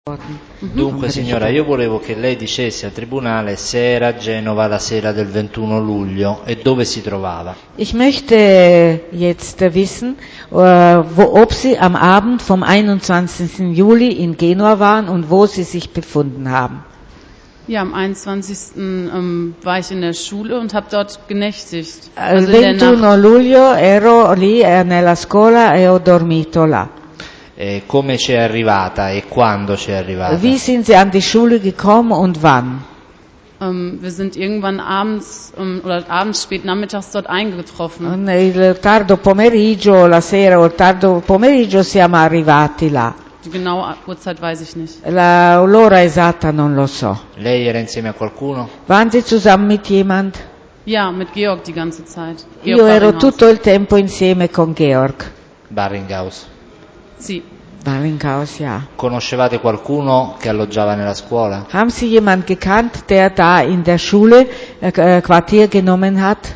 Dunque signora, io volevo che lei dicesse al tribunale se era a Genova la sera del 21 luglio e dove si trovava. Ich möchte jetzt wissen, ob Sie am Abend vom 21. Juli in Genua waren und wo Sie sich befunden haben. Ja, am 21. War ich in der Schule und habe dort genächtigt. Il 21 luglio ero lì nella scuola e ho dormito là. Come c'è arrivata e quando c'è arrivata? Wie sind Sie an die Schule gekommen und wann? Wir sind irgendwann abends oder abends spät nachmittags dort eingetroffen. Il tardo pomeriggio, la sera o il tardo pomeriggio siamo arrivati là. Die genaue Uhrzeit weiß ich nicht. L'ora esatta non lo so. Lei era insieme a qualcuno? Waren Sie zusammen mit jemand? Ja, mit Georg die ganze Zeit. Io ero tutto il tempo insieme con Georg. Barringhaus. Sì. Barringhaus, ja. Conoscevate qualcuno che alloggiava nella scuola? Haben Sie jemanden gekannt, der da in der Schule Quartier genommen hat?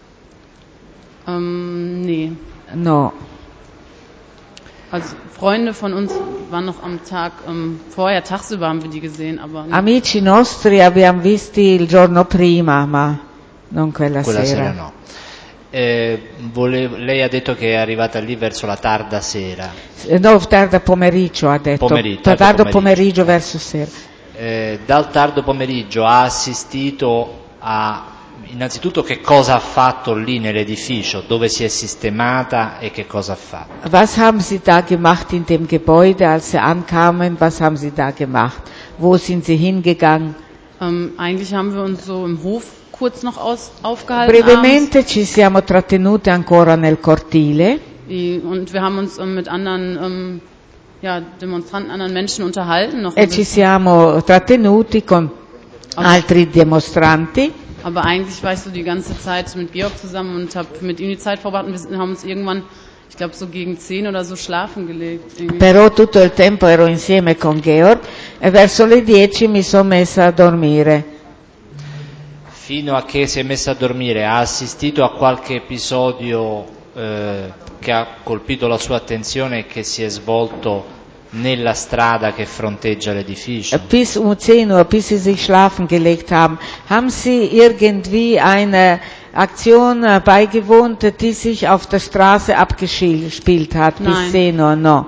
Nee. No. Also Freunde von uns waren noch am Tag vorher, tagsüber haben wir die gesehen, aber... Amici nostri abbiamo visti il giorno prima, ma non quella sera no. Lei ha detto che è arrivata lì verso la tarda sera. No, tarda pomeriggio ha detto. Tardo pomeriggio verso sera. Dal tardo pomeriggio ha assistito a... Innanzitutto che cosa ha fatto lì nell'edificio, dove si è sistemata e che cosa ha fatto? Was haben Sie da gemacht in dem Gebäude, als Sie ankamen? Was haben Sie da gemacht? Wo sind Sie hingegangen? Eigentlich haben wir uns so im Hof kurz noch aufgehalten. Brevemente ci siamo trattenute ancora nel cortile. Und wir haben uns mit anderen Demonstranten, anderen Menschen unterhalten. Noch Ci siamo trattenuti con altri dimostranti. Aber eigentlich war ich so die ganze Zeit mit Georg zusammen und habe mit ihm die Zeit verbracht und wir haben uns irgendwann, ich glaube so gegen 10 oder so schlafen gelegt. Irgendwie. Però tutto il tempo ero insieme con Georg e verso le 10 mi sono messa a dormire. Fino a che si è messa a dormire, ha assistito a qualche episodio che ha colpito la sua attenzione e che si è svolto nella strada che fronteggia l'edificio? Bis um 10 Uhr, bis Sie sich schlafen gelegt haben, haben Sie irgendwie eine Aktion beigewohnt, die sich auf der Straße abgespielt hat? Nein. Bis 10 Uhr, no.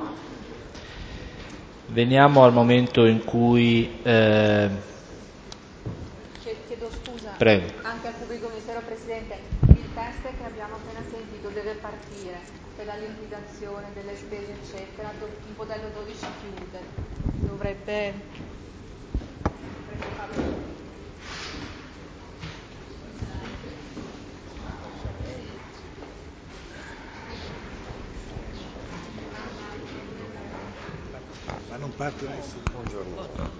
Veniamo al momento in cui... Chiedo scusa. Prego. Anche al pubblico ministero, Presidente, il test che abbiamo appena sentito deve partire per la liquidazione delle spese eccetera, il modello 12 chiude, dovrebbe... Ma non parte adesso. Buongiorno.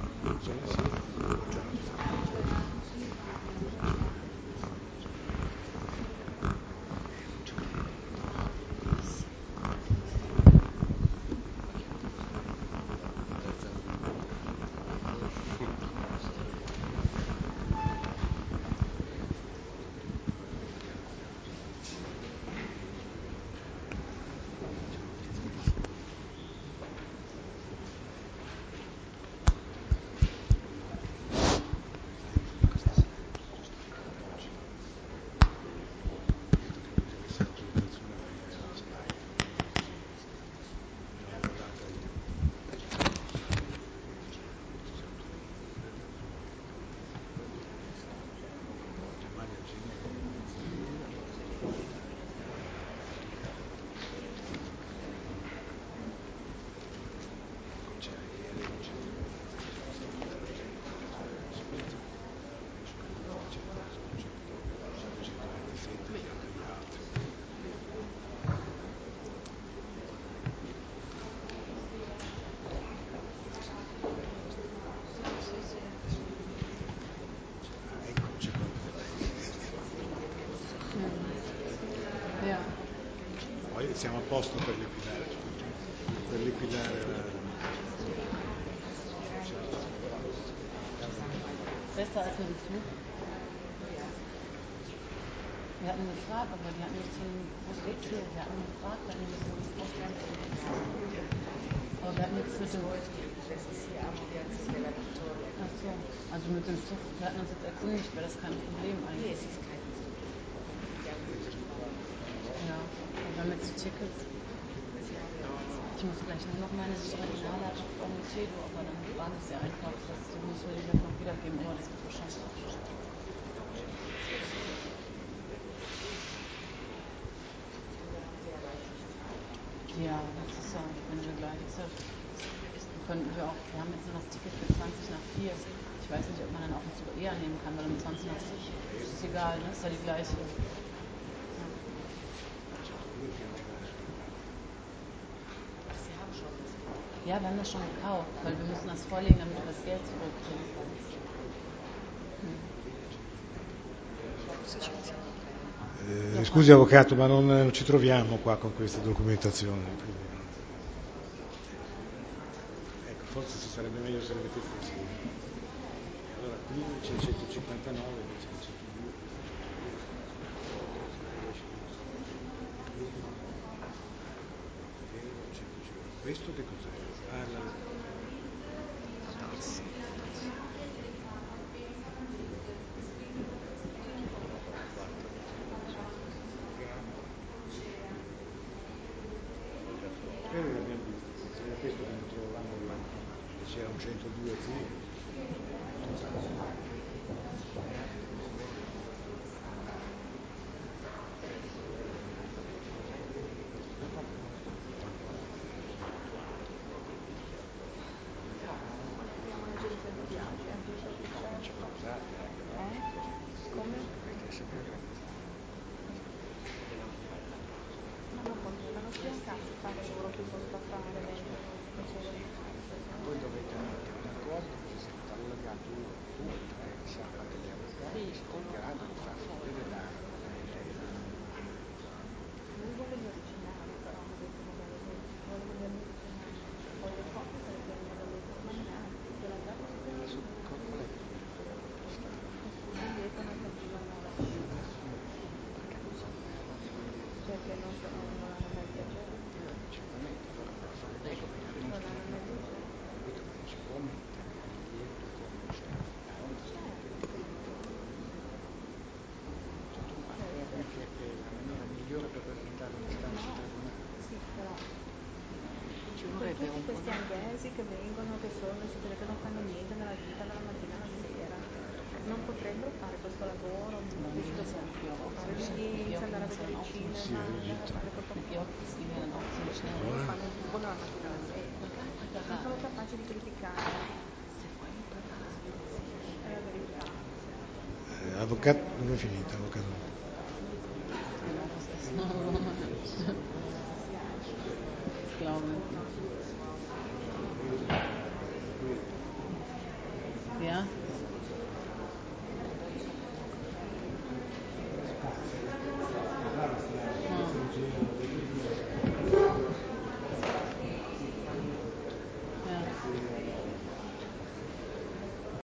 Poi siamo a posto per liquidare, Besser als mit dem Flug. Wir hatten gefragt, aber die hatten nicht wo steht hier? Wir hatten gefragt, dann müssen wir Aber wir hatten jetzt mit dem... Ach so, also mit dem Zug, wir hatten uns jetzt erkundigt, wäre das kein Problem eigentlich. Ja, und wir haben jetzt die Tickets. Ich muss gleich nur noch meine Originale von Tedo, aber dann war das ja einfach, das müssen wir die gleich noch wiedergeben, aber das wird wahrscheinlich auch. Ja, das ist ja, wenn wir gleich könnten wir auch, wir haben jetzt nur das Ticket für 20 nach 4. Ich weiß nicht, ob man dann auch einen Zug eher nehmen kann, weil um 20 nach 4 ist egal, ne? Ist ja die gleiche. Ja, wir haben das schon gekauft, weil wir müssen das vorlegen, damit wir das Geld zurückkriegen. Scusi avvocato, ma non ci troviamo qua con queste documentazioni. Ecco, forse si sarebbe meglio se le mettesse insieme. Allora qui c'è 159 invece che 102. Questo che cos'è? Credo che abbiamo visto, se era questo che non trovavamo là, c'era un 102 qui. Voi dovete mettere d'accordo che si parla di 2, 3, si ha fatto gli avvocati, sto in grado di far fuori la... Tutti questi anghesi che vengono, che sono, si vede che non fanno niente nella vita dalla mattina alla sera, non potrebbero fare questo lavoro, visto fare l'udienza, andare a vedere il cinema, fare loro fanno tutto dalla mattina alla sera, non sono capaci di criticare, è la verità. Avvocato, dove è finita, avvocato? Ja?